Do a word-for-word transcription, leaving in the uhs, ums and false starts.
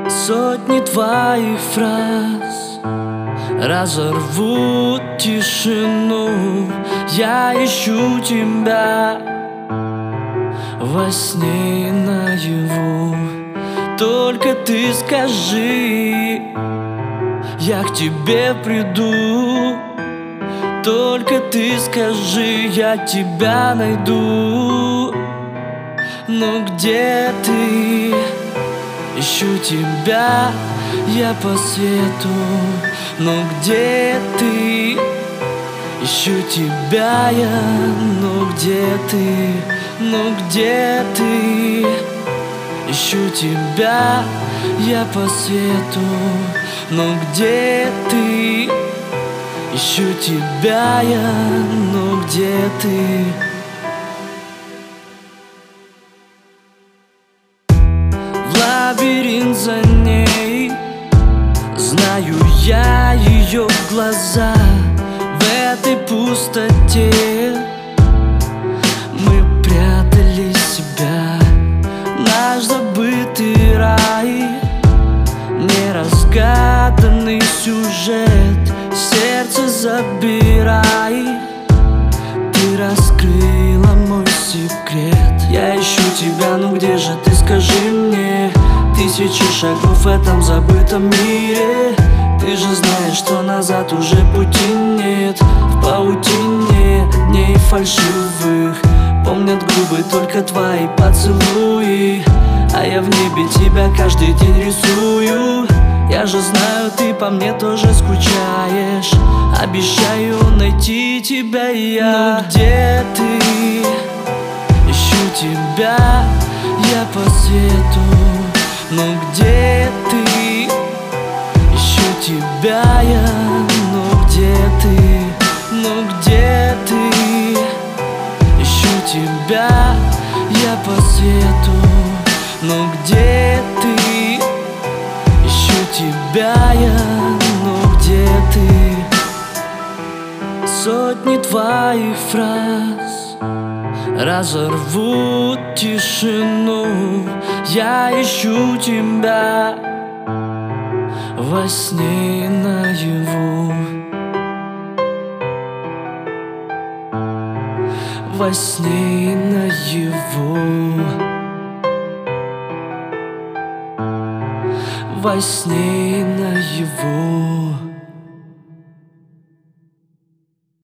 Сотни твоих фраз разорвут тишину. Я ищу тебя во сне и наяву. Только ты скажи, я к тебе приду. Только ты скажи, я тебя найду. Но где ты? Ищу тебя я по свету. Но где ты? Ищу тебя я. Но где ты? Но где ты? Ищу тебя я по свету. Но где ты? Ищу тебя я. Но где ты? Лабиринт за ней, знаю я ее глаза. В этой пустоте мы прятали себя. Наш забытый рай, неразгаданный сюжет. Сердце забирай, ты раскрыла мой секрет. Я ищу тебя, ну где же ты, скажи мне. Тысячи шагов в этом забытом мире. Ты же знаешь, что назад уже пути нет. В паутине дней фальшивых помнят губы только твои поцелуи. А я в небе тебя каждый день рисую. Я же знаю, ты по мне тоже скучаешь. Обещаю найти тебя я. Ну где ты? Ищу тебя я по свету. Ну где ты? Ищу тебя я. Ну где ты? Ну где ты? Ищу тебя я по свету. Ну где ты? Ищу тебя я. Ну где ты? Сотни твоих фраз разорвут тишину. Я ищу тебя во сне и наяву. Во сне и наяву. Во сне и наяву.